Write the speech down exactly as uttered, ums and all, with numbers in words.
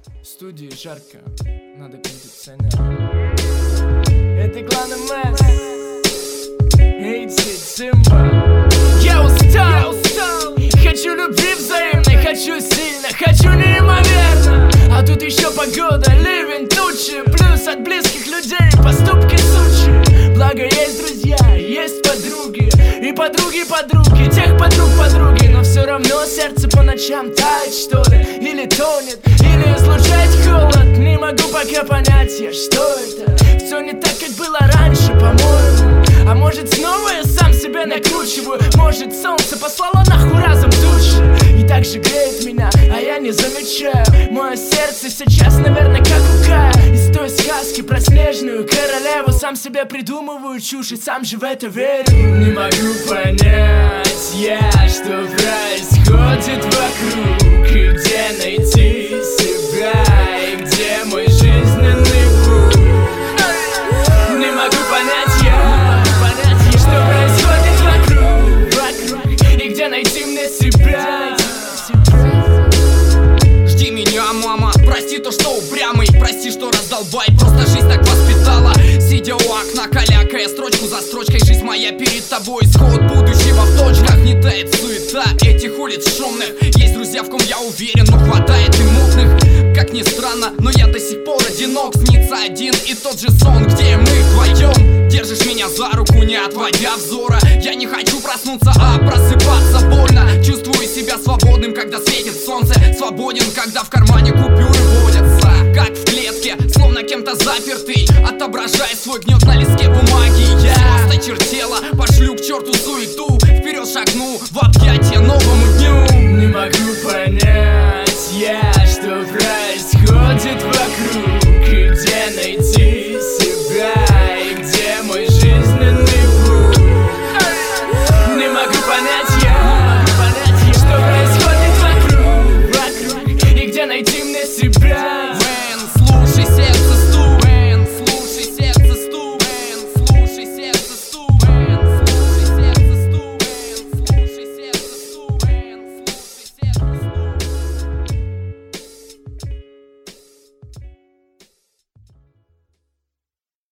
В студии жарко, надо кондиционер. Это главный месс. Эйти, Цимба. Я устал, я устал. Хочу любви взаимной, хочу сильно, хочу неимоверно. А тут еще погода, ливень, тучи. Плюс от близких людей поступки сучи. Благо есть друзья, есть подруги. И подруги подруги, тех подруг подруги. Но все равно сердце по ночам тает, что ли. Или тонет, или излучает холод. Не могу пока понять я, что это. Все не так, как было раньше, по-моему. А может снова я сам себя накручиваю. Может солнце послало нахуй разом тучи. И так же греет меня, а я не замечаю. Мое сердце сейчас, наверное, как у Кая. Из той сказки про снежную королеву. Сам себе придумываю чушь и сам же в это верю. Не могу понять я, что происходит вокруг. И где найти себя, и где мой жизненный путь. Не могу понять я, что происходит вокруг, вокруг. И где найти мне себя. Жди меня, мама, прости то, что упрямый. Прости, что раздолбай, просто жизнь так воспитала. Сидя у окна, калякая строчку за строчкой. Жизнь моя перед тобой, исход будущего в точках. Не тает суета этих улиц шумных. Есть друзья, в ком я уверен, но хватает и мутных. Как ни странно, но я до сих пор одинок. Снится один и тот же сон, где мы вдвоем. Держишь меня за руку, не отводя взора. Я не хочу проснуться, а просыпаться больно. Чувствую себя свободным, когда светит солнце. Свободен, когда в кармане купюры водятся. Как в клетке, словно кем-то запертый. Отображая свой гнет на листке бумаги. Я просто чертела, пошлю к черту суету. Вперед шагну в объятия новому дню. Не могу понять